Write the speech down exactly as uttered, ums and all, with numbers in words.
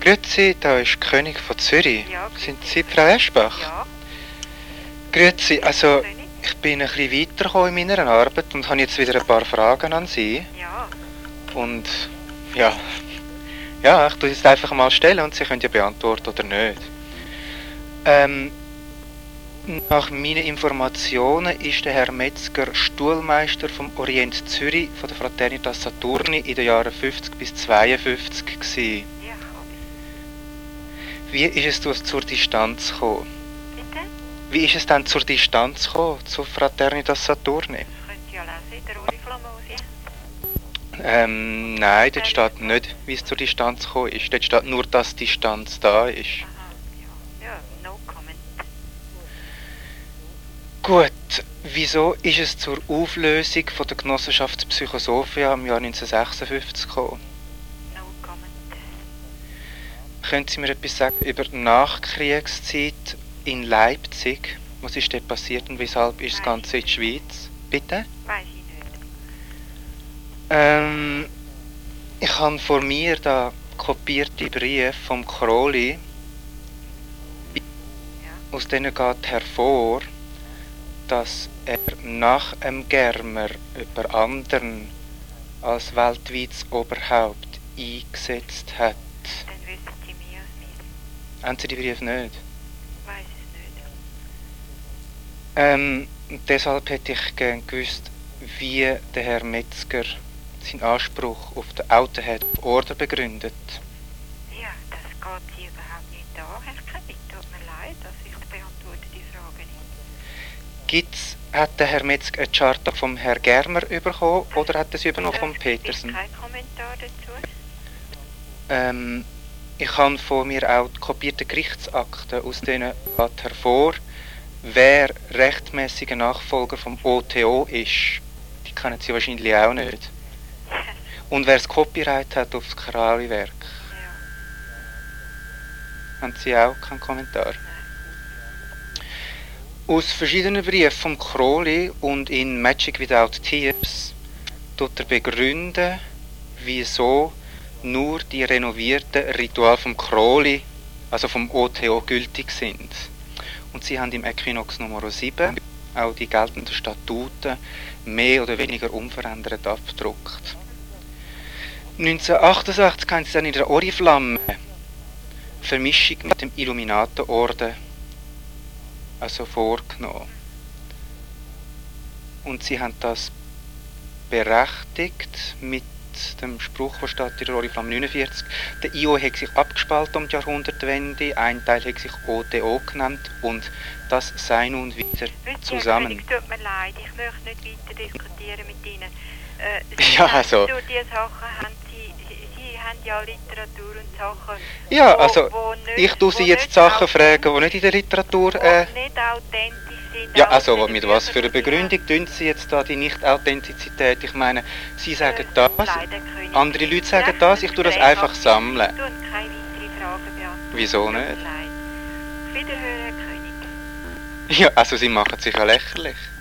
Grüezi, da ist König von Zürich. Ja, Sind Sie Frau Eschbach? Ja, Grüezi, also König. ich bin ein bisschen weitergekommen in meiner Arbeit und habe jetzt wieder ein paar Fragen an Sie. Ja, Und ja, ja, ich tue es einfach mal stellen und Sie können ja beantworten oder nicht. Ähm, nach meinen Informationen ist der Herr Metzger Stuhlmeister vom Orient Zürich von der Fraternitas Saturni in den Jahren fünfzig bis zweiundfünfzig gewesen. ja, habe Wie ist es durch- zur Distanz gekommen? ich. Bitte? Wie ist es dann zur Distanz gekommen, zur Fraternitas Saturni? Das könnt ihr ja lesen in der Oriflamosie. Ähm, nein, dort steht nicht, wie es zur Distanz gekommen ist. Dort steht nur, dass Distanz da ist. Aha, ja. Ja, no comment. Gut, wieso ist es zur Auflösung von der Genossenschaft Psychosophia im Jahr neunzehnhundertsechsundfünfzig gekommen? No comment. Können Sie mir etwas sagen über die Nachkriegszeit in Leipzig? Was ist dort passiert und weshalb ist das Ganze in der Schweiz? Bitte? Weiß ich nicht. Ähm, ich habe vor mir da kopierte Briefe vom Crowley. Ja. Aus denen geht hervor, dass er nach dem Germer über anderen als weltweites Oberhaupt eingesetzt hat. Dann wissen Sie mehr als mir. Haben Sie die Briefe nicht? Weiß es nicht. Ähm, deshalb hätte ich gern gewusst, wie der Herr Metzger seinen Anspruch auf den Outerhead Order begründet. Ja, das geht Sie überhaupt nicht an, Herr König. Tut mir leid, dass ich beantworte die Frage nicht. Gibt's, hat der Herr Metzger eine Charta vom Herrn Germer bekommen oder hat er sie übernommen von Äh, Petersen? Kein Kommentar dazu. Ähm, ich habe vor mir auch die kopierten Gerichtsakten, aus denen geht hervor, wer rechtmäßiger Nachfolger vom O T O ist. Die kennen Sie wahrscheinlich auch nicht. Und wer das Copyright hat auf das Crowley-Werk. Ja. Haben Sie auch keinen Kommentar? Aus verschiedenen Briefen vom Crowley und in Magic Without Tears tut er begründen, wieso nur die renovierten Rituale vom Crowley, also vom O T O, gültig sind. Und sie haben im Equinox Nummer sieben auch die geltenden Statuten mehr oder weniger unverändert abgedruckt. neunzehnhundertachtundachtzig haben sie dann in der Oriflamme Vermischung mit dem Illuminatenorden also vorgenommen. Und sie haben das berechtigt mit dem Spruch, der steht in der Oriflamme neunundvierzig. Der I O hat sich abgespalten um die Jahrhundertwende, ein Teil hat sich O T O genannt und das sei nun wieder Wissen Sie, zusammen. Herr König, tut mir leid, ich möchte nicht weiter diskutieren mit Ihnen. Äh, Ja, haben- also- Durch diese Sachen haben Sie, Sie, Sie haben ja Literatur und Sachen, Ja, wo- also wo nicht, ich tue Sie wo jetzt nicht Sachen authentisch- fragen, die nicht in der Literatur... wo Äh, nicht authentisch sind. ja, auch also in den mit was für eine Büchern, die Sie haben. Begründung tun Sie jetzt da die Nicht-Authentizität? Ich meine, Sie sagen Äh, das, tut mir leid, Herr König. andere Leute sagen Brechen das, Sie ich tue das Gespräch einfach ab. sammeln. Ich tue keine weiteren Fragen beantworten. Wieso Tut mir nicht? leid. Auf Wiederhören, Herr König. Ja, also Sie machen sich ja lächerlich.